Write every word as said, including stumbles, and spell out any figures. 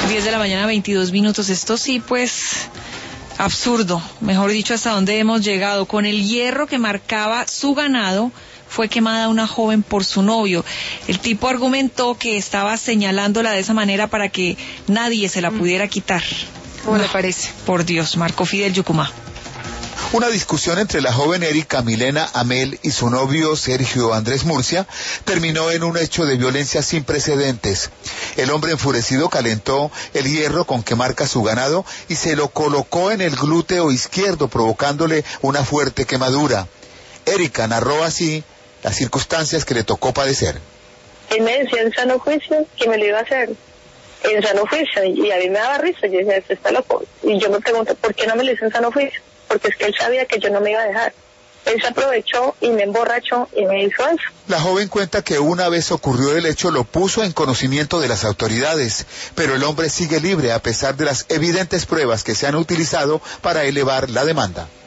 diez de la mañana, veintidós minutos. Esto sí, pues, absurdo. Mejor dicho, hasta dónde hemos llegado. Con el hierro que marcaba su ganado, fue quemada una joven por su novio. El tipo argumentó que estaba señalándola de esa manera para que nadie se la pudiera quitar. ¿Cómo no, le parece? Por Dios, Marco Fidel, Yucumá. Una discusión entre la joven Erika Milena Amel y su novio Sergio Andrés Murcia terminó en un hecho de violencia sin precedentes. El hombre enfurecido calentó el hierro con que marca su ganado y se lo colocó en el glúteo izquierdo, provocándole una fuerte quemadura. Erika narró así las circunstancias que le tocó padecer. Él me decía en sano juicio que me lo iba a hacer, en sano juicio, y a mí me daba risa. Yo decía, esto está loco. Y yo me pregunto, ¿por qué no me lo hizo en sano juicio? Porque es que él sabía que yo no me iba a dejar. Él se aprovechó y me emborrachó y me hizo eso. La joven cuenta que una vez ocurrió el hecho lo puso en conocimiento de las autoridades, pero el hombre sigue libre a pesar de las evidentes pruebas que se han utilizado para elevar la demanda.